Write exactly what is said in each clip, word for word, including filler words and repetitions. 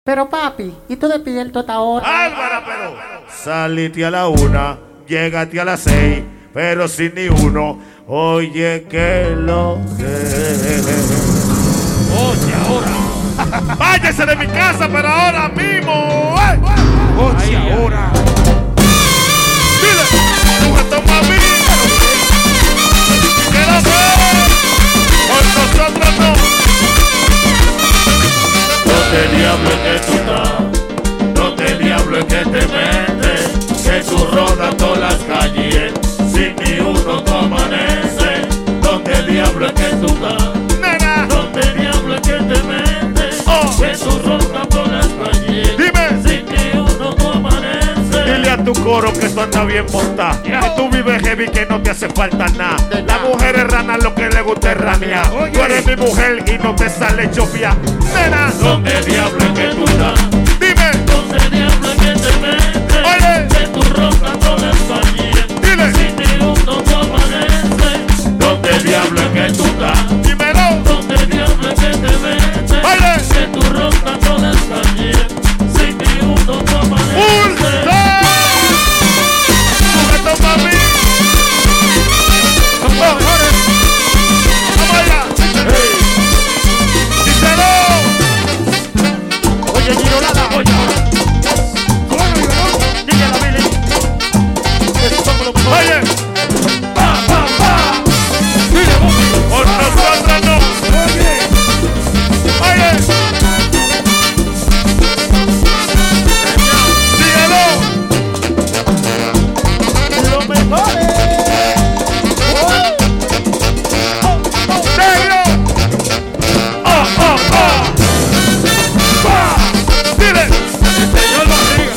Pero papi, ¿y tú despierto hasta ahora? Álvara, pero salite a la una, llégate a las seis, pero sin ni uno. Oye, que lo que. Oye, ahora. Váyase de mi casa, pero ahora mismo. Oye, ahora. Dile, sujeto mami. Que lo ve. Por nosotros no. ¿Dónde diablo es que tú estás? ¿Dónde diablo es que te metes? Que tú rodas todas las calles sin ni uno tú amaneces. ¿Dónde diablo es que tú estás? Nena. ¿Dónde diablo es que te metes? Oh. Que tú rodas todas las calles. Dime. Sin ni uno tú amaneces. Dile a tu coro que tú andas bien montado. Yeah. Que tú vives heavy, que no te hace falta nada. La mujer es rana, lo que le gusta es ranear. Oye. Tú eres mi mujer y no te sale chofia. Nena, ¿dónde diablo es que tú estás? Dime, ¿dónde diablo es que te metes? Oye, que tú roncas todas las calles. Dile, sin ni uno tú amaneces. ¿Dónde diablo es que tú estás? Dímelo, ¿dónde diablo es que te metes? Oye, que tú roncas todas las calles. Sin ni uno tú amaneces. ¡Sujeto mami! ¡Son mejores! ¡Vamos allá! ¡Hey! ¡Díselo! Oye, Girolada, oye. ¿Cómo no digo, no? Dígala, Billy. Esos somos los mejores. Oye. Pa, pa, pa. Dile, Bobby. Por nosotros no. Oye. Oye. Dígalo. Los mejores. Oh. Oh, oh, serio. Oh, oh, oh. Dile, señor Rodríguez.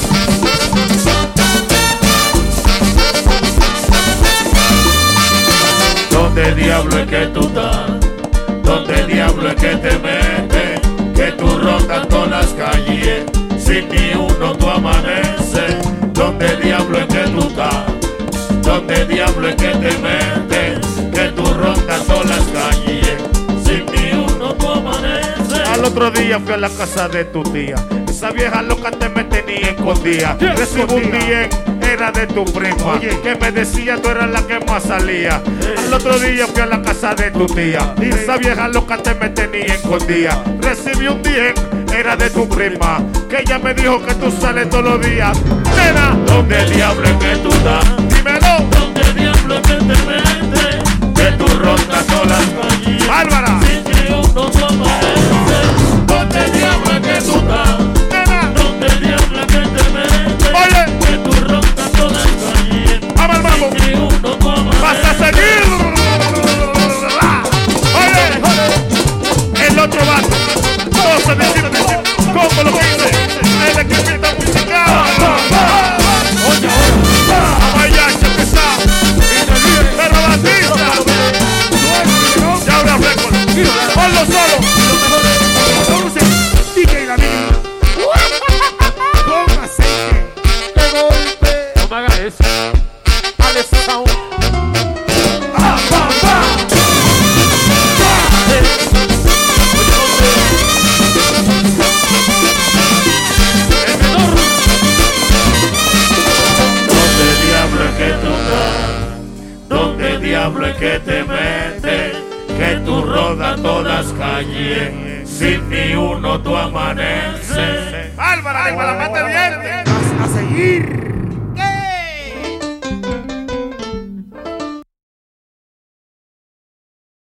¿Dónde diablo es que tú estás? ¿Dónde diablo es que te metes? Que tú rondas todas las calles sin ni uno tú amaneces. ¿Dónde diablo es que tú estás? ¿Dónde diablo es que te metes? Que tú rondas todas las calles sin ni uno tú amaneces. Al otro día fui a la casa de tu tía. Esa vieja loca te me tenía escondida. Recibo un día, era de tu prima. Oye. Que me decía tú eras la que más salía. Eh. Al otro día fui a la casa de tu tía. Dile. Esa vieja loca te me tenía escondida. Recibí un día, era de tu prima. Que ella me dijo que tú sales todos los días. Nena, ¿dónde diablo es que tú estás? Dímelo. ¿Dónde diablo es que te metes? Que tú rondas todas las calles. Bárbara. Sin que uno tú amaneces. ¿Dónde diablo es que tú estás? Nena. ¿Dónde diablo es que te metes? Oye. Que tú rondas todas las calles. Vamos, vamos. Sin que uno tú amaneces. Vas a seguir. Oye. El otro vato. Todos se deciden decir cómo lo dice. El equipito musical. Oye, ahora. Vaya, empezar. Pero Batista. Ya habrá récord. Ponlo solo. D J David. Con aceite. De golpe. No me hagas eso. Alex Sound. Pa, pa, pa. El menor. ¿Dónde diablo es que tú estás? ¿Dónde diablo es que te metes? Que tú rodas todas las calles sin ni uno tú amaneces. Álvaro, para mate bien. Vas a seguir.